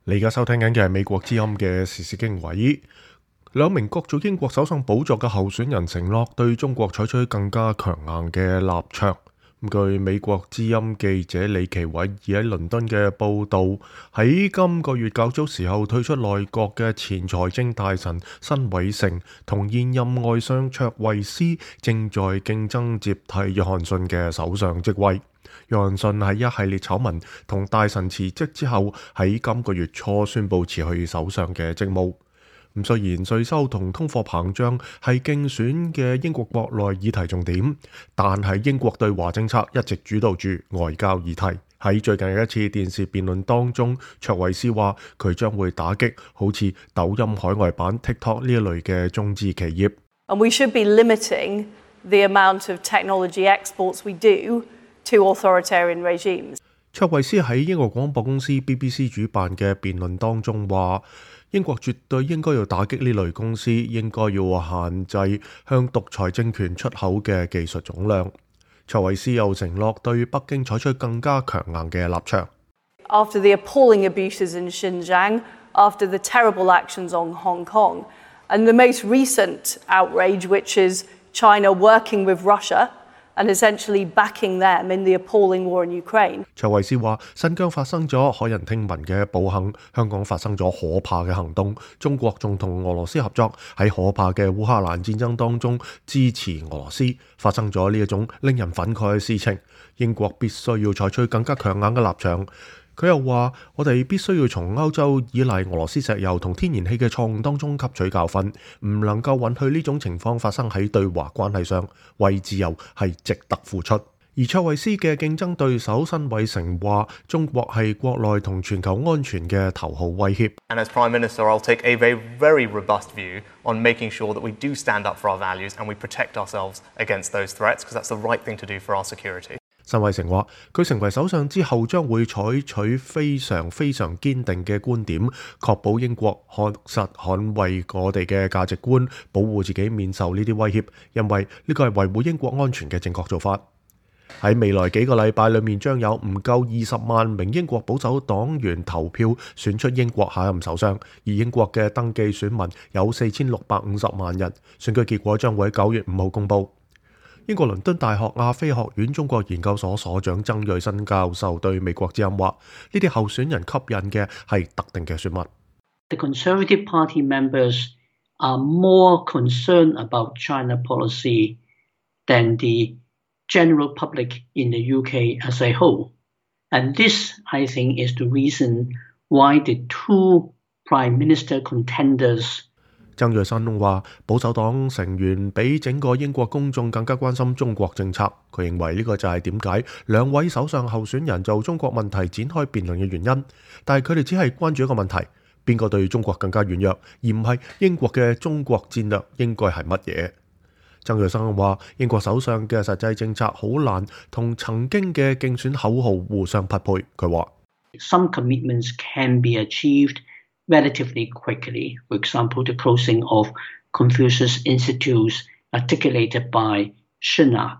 你而家收聽緊嘅係美國之音嘅時事經緯。兩名角逐英國首相寶座嘅候選人承諾對中國採取更加強硬嘅立場。據美國之音記者李奇偉喺倫敦嘅報導，喺今個月較早時候退出內閣嘅前財政大臣辛偉誠同現任外相卓慧思正在競爭接替約翰遜嘅首相職位。約翰遜喺一系列醜聞同大臣辭職之後，喺今個月初宣布辭去首相嘅職務。雖然稅收同通貨膨脹係競選嘅英國國內議題重點，但係英國對華政策一直主導住外交議題。喺最近嘅一次電視辯論當中，卓慧思話佢將會打擊好似抖音海外版 TikTok 呢一類嘅中資企業。 And we should be limiting the amount of technology exports we do to authoritarian regimes. 卓慧思喺英國廣播公司 BBC 主辦嘅辯論當中話，英國絕對應該要打擊呢類公司，應該要限制向獨裁政權出口嘅技術總量。卓慧思又承諾對北京採取更加強硬嘅立場。 After the appalling abuses in Xinjiang, after the terrible actions on Hong Kong, and the most recent outrage, which is China working with Russia and essentially backing them in the appalling war in Ukraine. 卓慧思話：新疆發生咗駭人聽聞嘅暴行，香港發生咗可怕嘅行動，中國仲同俄羅斯合作喺可怕嘅烏克蘭戰爭當中支持俄羅斯，發生咗呢一種令人憤慨嘅事情。英國必須要採取更加強硬嘅立場。佢又話：我哋必須要從歐洲依賴俄羅斯石油同天然氣嘅錯誤當中吸取教訓，唔能夠允許呢種情況發生喺對華關係上。為自由係值得付出。而卓慧思嘅競爭對手辛偉誠話：中國係國內同全球安全嘅頭號威脅。 And as Prime Minister, I'll take a very robust view on making sure that we do stand up for our values and we protect ourselves against those threats, because that's the right thing to do for our security. 辛偉誠話：佢成為首相之後，將會採取非常堅定嘅觀點，確保英國確實捍衛我哋嘅價值觀，保護自己免受呢啲威脅，因為呢個係維護英國安全嘅正確做法。喺未來幾個禮拜裏面，將有唔夠20萬名英國保守黨員投票選出英國下任首相，而英國嘅登記選民有4650萬人，選舉結果將會喺9月5號公佈。英國倫敦大學亞非學院中國研究所所長曾瑞新教授對美國之音話：呢啲候選人吸引嘅係特定嘅選民。 The Conservative Party members are more concerned about China policy than the general public in the UK as a whole. And this, I think, is the reason why the two Prime Minister contenders 曾瑞新話：保守黨成員比整個英國公眾更加關心中國政策。佢認為呢個就係點解兩位首相候選人就中國問題展開辯論嘅原因。但係佢哋只係關注一個問題：邊個對中國更加軟弱，而唔係英國嘅中國戰略應該係乜嘢。曾瑞新話：英國首相嘅實際政策好難同曾經嘅競選口號互相匹配。佢話 ：Some commitments can be achieved relatively quickly. For example, the closing of Confucius Institutes articulated by Sunak.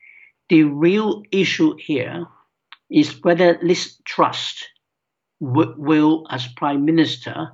The real issue here is whether Liz Truss will, as Prime Minister,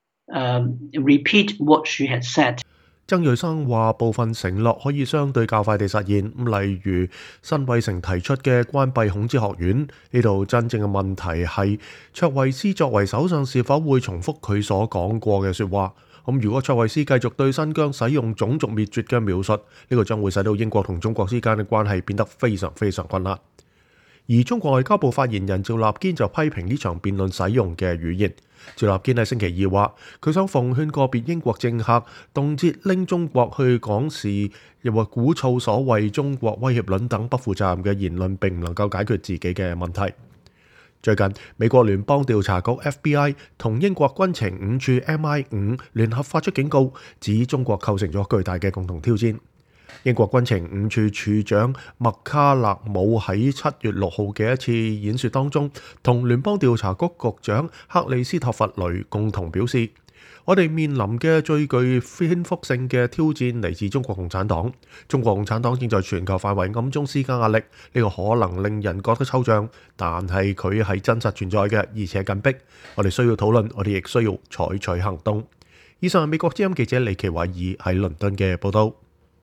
repeat what she had said. 曾瑞生話：部分承諾可以相對較快地實現，例如辛偉誠提出嘅關閉孔子學院。呢度真正嘅問題係卓慧思作為首相是否會重複佢所講過嘅説話。如果卓慧思繼續對新疆使用種族滅絕嘅描述，呢個將會使到英國同中國之間嘅關係變得非常困難。而中國外交部發言人趙立堅就批評呢場辯論使用嘅語言。趙立堅喺星期二話：佢想奉勸個別英國政客，動輒拎中國去講事，又或鼓噪所謂中國威脅論等不負責任嘅言論，並唔能夠解決自己嘅問題。最近，美國聯邦調查局 FBI 同英國軍情5處 MI5 聯合發出警告，指中國構成咗巨大嘅共同挑戰。英國軍情5處處長麥卡勒姆喺7月6號嘅一次演說當中，同聯邦調查局局長克里斯托弗雷共同表示， 我哋面臨嘅最具顛覆性嘅挑戰嚟自中國共產黨。中國共產黨正在全球範圍暗中施加壓力，呢個可能令人覺得抽象，但係佢係真實存在嘅，而且緊迫。我哋需要討論，我哋亦需要採取行動。以上係美國之音記者李奇偉爾喺倫敦嘅報導。